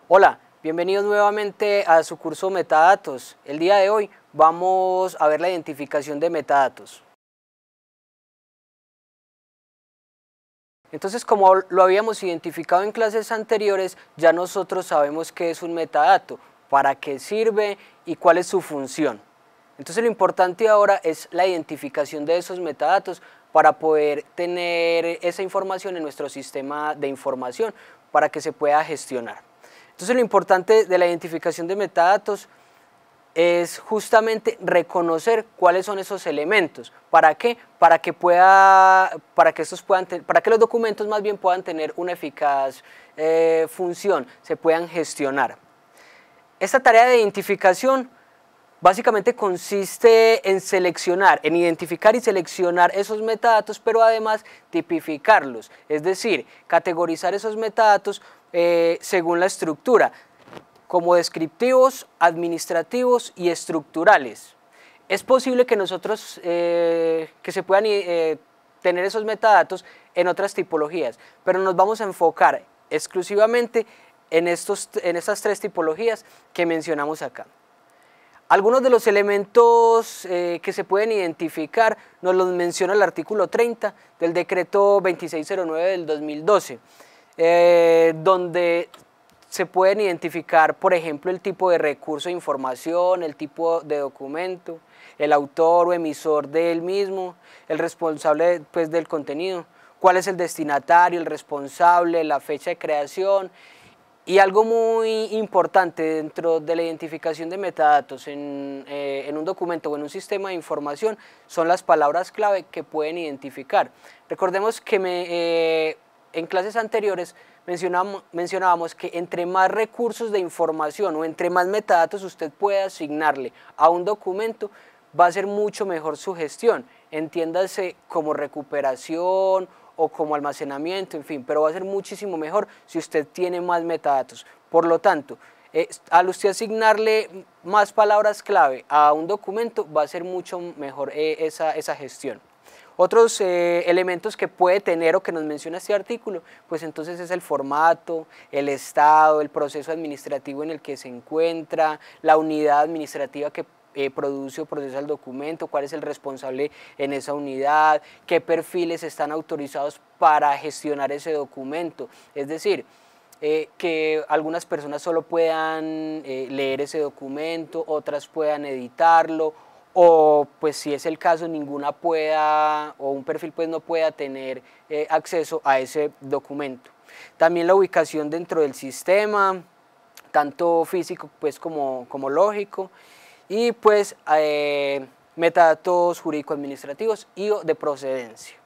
Hola, bienvenidos nuevamente a su curso Metadatos. El día de hoy vamos a ver la identificación de metadatos. Entonces, como lo habíamos identificado en clases anteriores, ya nosotros sabemos qué es un metadato, para qué sirve y cuál es su función. Entonces, lo importante ahora es la identificación de esos metadatos para poder tener esa información en nuestro sistema de información para que se pueda gestionar. Entonces, lo importante de la identificación de metadatos es justamente reconocer cuáles son esos elementos. ¿Para qué? Para que los documentos más bien puedan tener una eficaz función, se puedan gestionar. Esta tarea de identificación básicamente consiste en identificar y seleccionar esos metadatos, pero además tipificarlos, es decir, categorizar esos metadatos según la estructura, como descriptivos, administrativos y estructurales. Es posible que nosotros, que se puedan tener esos metadatos en otras tipologías, pero nos vamos a enfocar exclusivamente en estas tres tipologías que mencionamos acá. Algunos de los elementos que se pueden identificar nos los menciona el artículo 30 del decreto 2609 del 2012, donde se pueden identificar, por ejemplo, el tipo de recurso de información, el tipo de documento, el autor o emisor del mismo, el responsable pues, del contenido, cuál es el destinatario, el responsable, la fecha de creación. Y algo muy importante dentro de la identificación de metadatos en un documento o en un sistema de información son las palabras clave que pueden identificar. Recordemos que en clases anteriores mencionábamos que entre más recursos de información o entre más metadatos usted pueda asignarle a un documento, va a ser mucho mejor su gestión, entiéndase como recuperación o como almacenamiento, en fin, pero va a ser muchísimo mejor si usted tiene más metadatos. Por lo tanto, al usted asignarle más palabras clave a un documento, va a ser mucho mejor esa gestión. Otros elementos que puede tener o que nos menciona este artículo, pues entonces es el formato, el estado, el proceso administrativo en el que se encuentra, la unidad administrativa que produce o procesa el documento, cuál es el responsable en esa unidad, qué perfiles están autorizados para gestionar ese documento. Es decir, que algunas personas solo puedan leer ese documento, otras puedan editarlo, o pues si es el caso ninguna pueda, o un perfil pues no pueda tener acceso a ese documento. También la ubicación dentro del sistema, tanto físico pues como lógico, y pues metadatos jurídico-administrativos y de procedencia.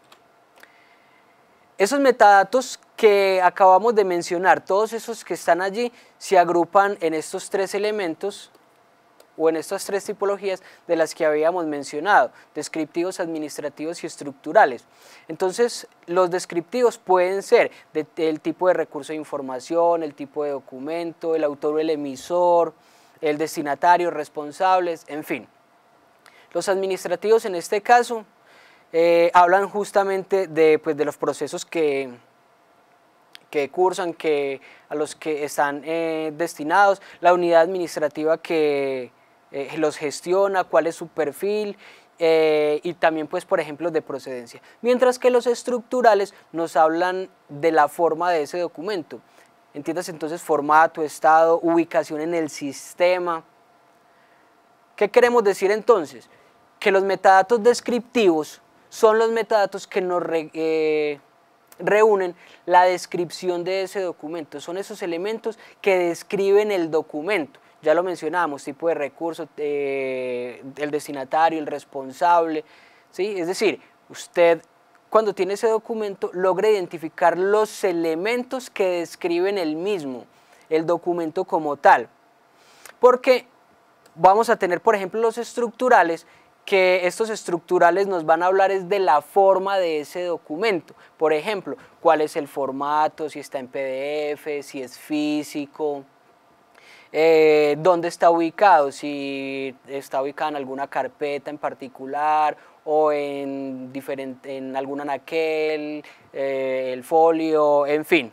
Esos metadatos que acabamos de mencionar, todos esos que están allí, se agrupan en estos tres elementos o en estas tres tipologías de las que habíamos mencionado, descriptivos, administrativos y estructurales. Entonces, los descriptivos pueden ser del tipo de recurso de información, el tipo de documento, el autor o el emisor, el destinatario, responsables, en fin. Los administrativos en este caso hablan justamente de los procesos que cursan, a los que están destinados, la unidad administrativa que los gestiona, cuál es su perfil y también pues por ejemplo de procedencia. Mientras que los estructurales nos hablan de la forma de ese documento. Entiendas entonces formato, estado, ubicación en el sistema. ¿Qué queremos decir entonces? Que los metadatos descriptivos son los metadatos que nos reúnen la descripción de ese documento. Son esos elementos que describen el documento. Ya lo mencionábamos, tipo de recurso, el destinatario, el responsable, ¿sí? Es decir, usted cuando tiene ese documento logra identificar los elementos que describen el mismo, el documento como tal. Porque vamos a tener, por ejemplo, los estructurales, que estos estructurales nos van a hablar es de la forma de ese documento. Por ejemplo, cuál es el formato, si está en PDF, si es físico, dónde está ubicado, si está ubicado en alguna carpeta en particular o en algún anaquel, el folio, en fin.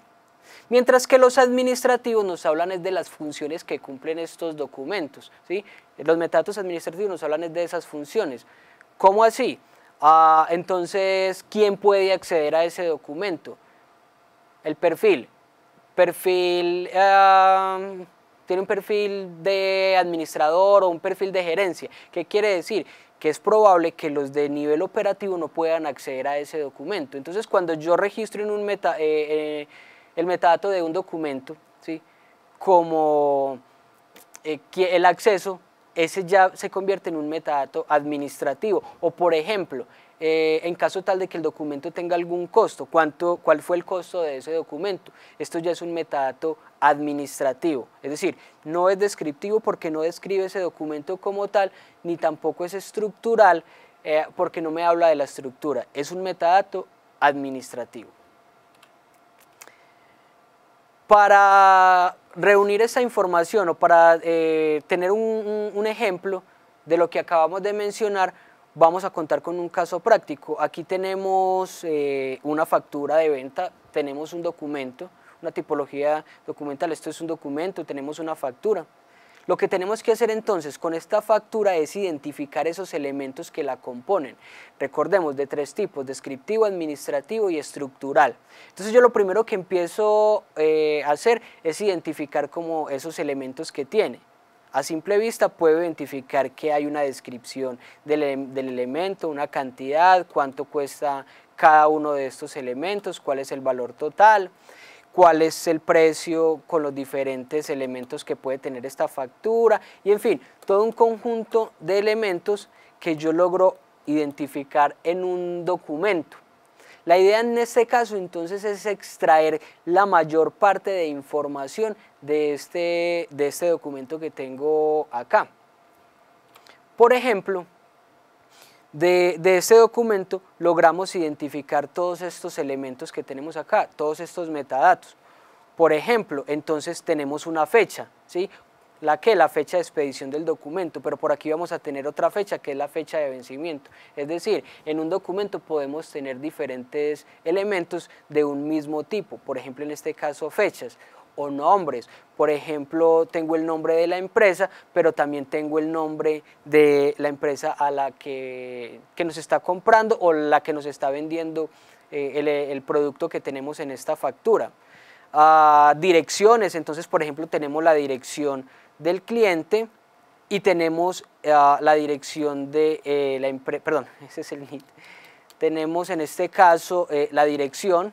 Mientras que los administrativos nos hablan es de las funciones que cumplen estos documentos, ¿sí? Los metadatos administrativos nos hablan es de esas funciones. ¿Cómo así? Entonces, ¿quién puede acceder a ese documento? El perfil. Tiene un perfil de administrador o un perfil de gerencia. ¿Qué quiere decir? Que es probable que los de nivel operativo no puedan acceder a ese documento. Entonces, cuando yo registro en un el metadato de un documento, ¿sí? Como el acceso, ese ya se convierte en un metadato administrativo. O por ejemplo, en caso tal de que el documento tenga algún costo, ¿cuál fue el costo de ese documento? Esto ya es un metadato administrativo, es decir, no es descriptivo porque no describe ese documento como tal, ni tampoco es estructural porque no me habla de la estructura, es un metadato administrativo. Para reunir esa información o para tener un ejemplo de lo que acabamos de mencionar, vamos a contar con un caso práctico. Aquí tenemos una factura de venta, tenemos un documento, una tipología documental, esto es un documento, tenemos una factura. Lo que tenemos que hacer entonces con esta factura es identificar esos elementos que la componen. Recordemos, de tres tipos: descriptivo, administrativo y estructural. Entonces yo lo primero que empiezo a hacer es identificar como esos elementos que tiene. A simple vista puedo identificar que hay una descripción del elemento, una cantidad, cuánto cuesta cada uno de estos elementos, cuál es el valor total, cuál es el precio con los diferentes elementos que puede tener esta factura, y en fin, todo un conjunto de elementos que yo logro identificar en un documento. La idea en este caso entonces es extraer la mayor parte de información de este documento que tengo acá. Por ejemplo, de este documento logramos identificar todos estos elementos que tenemos acá, todos estos metadatos. Por ejemplo, entonces tenemos una fecha, ¿sí? La fecha de expedición del documento, pero por aquí vamos a tener otra fecha que es la fecha de vencimiento. Es decir, en un documento podemos tener diferentes elementos de un mismo tipo, por ejemplo en este caso fechas o nombres. Por ejemplo, tengo el nombre de la empresa, pero también tengo el nombre de la empresa a la que nos está comprando o la que nos está vendiendo el producto que tenemos en esta factura. Direcciones, entonces por ejemplo tenemos la dirección del cliente y tenemos la dirección de la empresa, perdón, ese es el NIT. Tenemos en este caso la dirección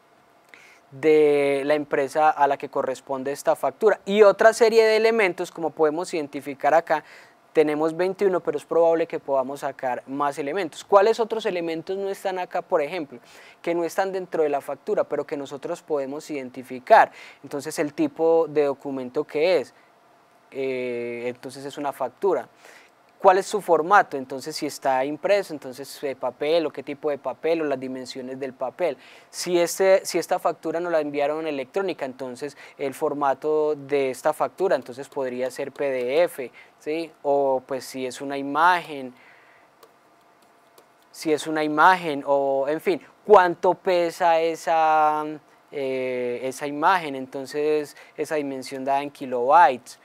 de la empresa a la que corresponde esta factura y otra serie de elementos, como podemos identificar acá. Tenemos 21, pero es probable que podamos sacar más elementos. ¿Cuáles otros elementos no están acá, por ejemplo? Que no están dentro de la factura, pero que nosotros podemos identificar. Entonces, el tipo de documento que es. Entonces, es una factura. ¿Cuál es su formato? Entonces, si está impreso, entonces papel o qué tipo de papel o las dimensiones del papel. Si esta factura nos la enviaron electrónica, entonces el formato de esta factura entonces podría ser PDF, ¿sí? O pues si es una imagen o en fin, cuánto pesa esa imagen, entonces esa dimensión dada en kilobytes.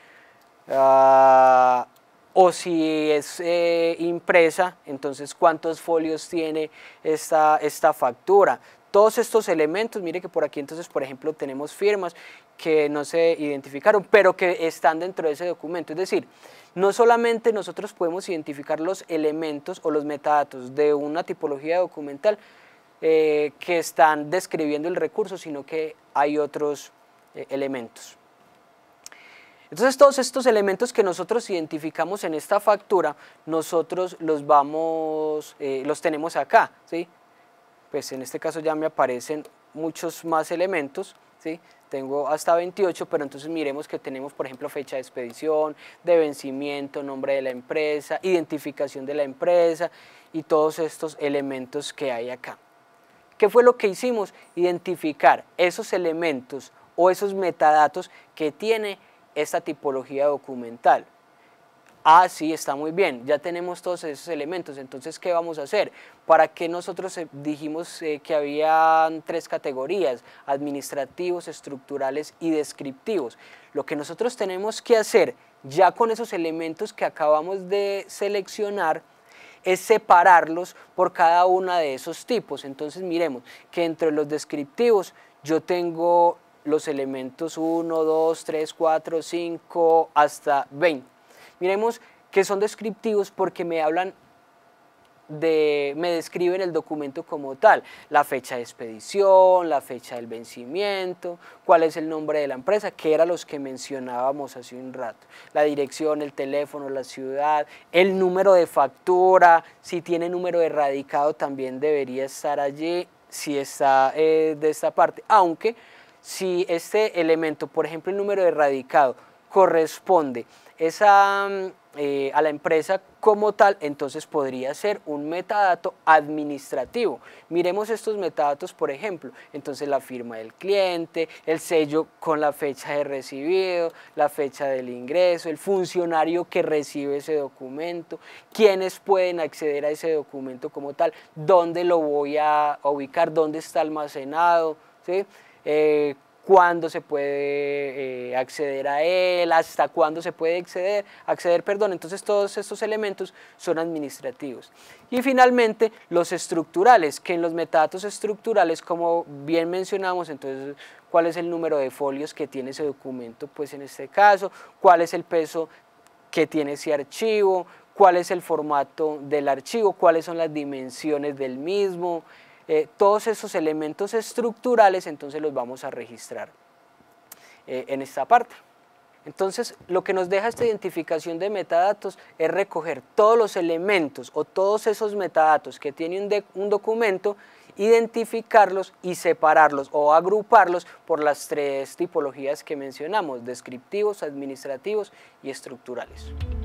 O si es impresa, entonces cuántos folios tiene esta factura. Todos estos elementos, mire que por aquí entonces por ejemplo tenemos firmas que no se identificaron, pero que están dentro de ese documento. Es decir, no solamente nosotros podemos identificar los elementos o los metadatos de una tipología documental que están describiendo el recurso, sino que hay otros elementos. Entonces todos estos elementos que nosotros identificamos en esta factura, nosotros los tenemos acá, ¿sí? Pues en este caso ya me aparecen muchos más elementos, ¿sí? Tengo hasta 28, pero entonces miremos que tenemos, por ejemplo, fecha de expedición, de vencimiento, nombre de la empresa, identificación de la empresa y todos estos elementos que hay acá. ¿Qué fue lo que hicimos? Identificar esos elementos o esos metadatos que tiene esta tipología documental. Ah, sí, está muy bien, ya tenemos todos esos elementos, entonces, ¿qué vamos a hacer? ¿Para qué nosotros dijimos que había 3 categorías, administrativos, estructurales y descriptivos? Lo que nosotros tenemos que hacer, ya con esos elementos que acabamos de seleccionar, es separarlos por cada uno de esos tipos. Entonces, miremos que entre los descriptivos yo tengo los elementos 1, 2, 3, 4, 5, hasta 20. Miremos que son descriptivos porque me describen el documento como tal, la fecha de expedición, la fecha del vencimiento, cuál es el nombre de la empresa, que eran los que mencionábamos hace un rato, la dirección, el teléfono, la ciudad, el número de factura, si tiene número de radicado también debería estar allí, si está de esta parte, aunque si este elemento, por ejemplo el número de radicado, corresponde a la empresa como tal, entonces podría ser un metadato administrativo. Miremos estos metadatos, por ejemplo, entonces la firma del cliente, el sello con la fecha de recibido, la fecha del ingreso, el funcionario que recibe ese documento, quiénes pueden acceder a ese documento como tal, dónde lo voy a ubicar, dónde está almacenado, ¿sí? Cuándo se puede acceder a él, hasta cuándo se puede acceder, entonces todos estos elementos son administrativos. Y finalmente los estructurales, que en los metadatos estructurales, como bien mencionamos, entonces cuál es el número de folios que tiene ese documento, pues en este caso, cuál es el peso que tiene ese archivo, cuál es el formato del archivo, cuáles son las dimensiones del mismo. Todos esos elementos estructurales entonces los vamos a registrar en esta parte. Entonces lo que nos deja esta identificación de metadatos es recoger todos los elementos o todos esos metadatos que tiene un documento, identificarlos y separarlos o agruparlos por las 3 tipologías que mencionamos, descriptivos, administrativos y estructurales.